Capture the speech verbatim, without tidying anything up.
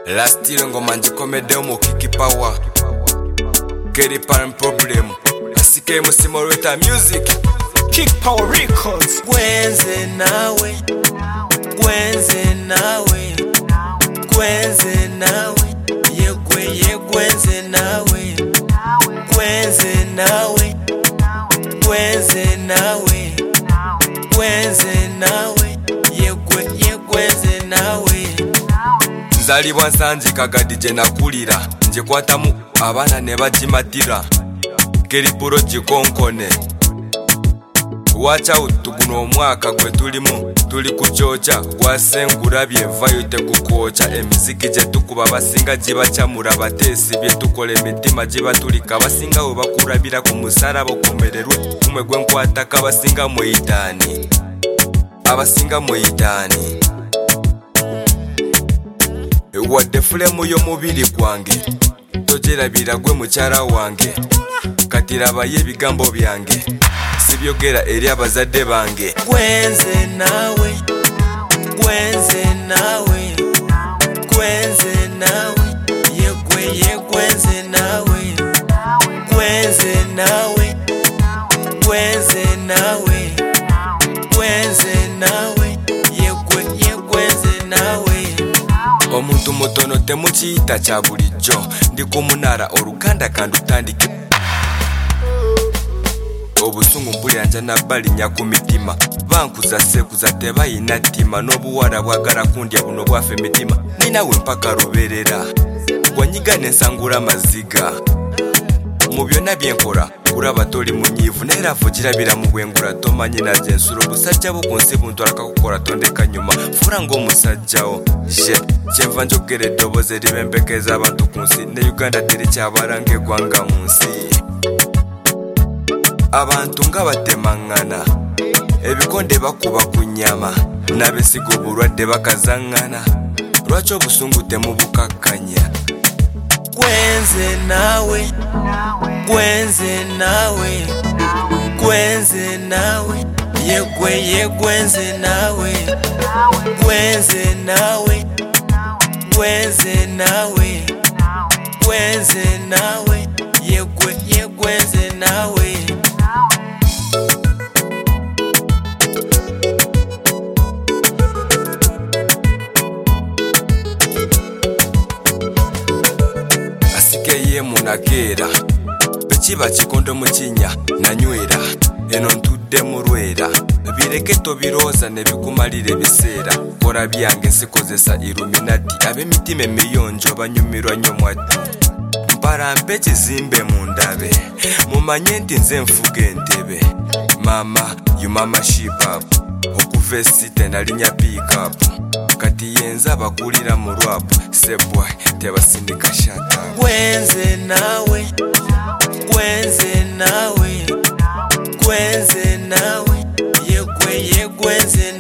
Last year ngoma njikomede mu kiki power Gary Pan problem Asike musimo reta music Kick Power Records. Kwenze nawe Kwenze nawe Kwenze nawe Yekwe yekwenze nawe Kwenze nawe Kwenze nawe Kwenze nawe Yekwe yekwenze nawe Nzalibwa nsanji kagadije nakulira nje kwatamu abana ne bajimatira Gary Puro jikonkone Watch out tuguno omwaka gwe tulimu tuli kuchocha gwasengura byevayo tekukocha emiziki je tukuba basinga jiba chamura batesi bye tukole mitima jiba tulika basinga we bakurabira ku musarabo komererwe kumwe gwe nkwata kabasinga moyitani abasinga moyitani wadde fulemu yo mubiri gwange tojerabira gwe mukyala wange katiraba yebigambo byange sibyogera eri abazadde bange Kwenze nawe Kwenze nawe Kwenze nawe Yekwe yekwenze nawe Kwenze nawe Kwenze nawe Kwenze nawe Yekwe yekwenze nawe Omuntu mutono temukiyita kya bulijjo ndi ku munara oluganda kandutandike obusungu mpuliranja nabbalinya ku mitima bankuza sekuza tebayina ttima n'obuwala bwagala kundya buno bwafe mitima ninawe mpaka luberera gwanyiga nensangula amaziga mu byonna byenkola kulaba toli munyiivu naera vugirabira mu bwengula tomanyi naje ensula obusajja bwo ku nsi buntu alakakukola tondeka nyuma fura ng'omusajjawo je kyenva njogera eddoboozi eribempekeza abantu ku nsi ne uganda terikyabalanga eggwanga mu nsi abantu nga batemangana ebikonde bakuba ku nnyama n'abesiga obulwadde bakazaŋŋana lwaki obusungu temubukakkanya Kwenze nawe Kwenze nawe Kwenze nawe Yekwe yekwenze nawe Kwenze nawe Kwenze nawe Kwenze nawe Yekwe yekwenze nawe ye munagera bekiba kikondo mukinya nanywera eno ntudde mu lwera bireke tobirooza ne bikumalira ebiseera kola byange sikozesa iluminati ab'emitima emiyonjo banyumirwa nnyo mwatti mpalampe ekizimbe mu ndabe mumanye nti nze nfuga entebe mama yumama shipap okuva esite nalinya pick-up kati yenza bakulira mu rwapu sebwa tebasindika shata Kwenze nawe Kwenze nawe Kwenze nawe Yekwe yekwenze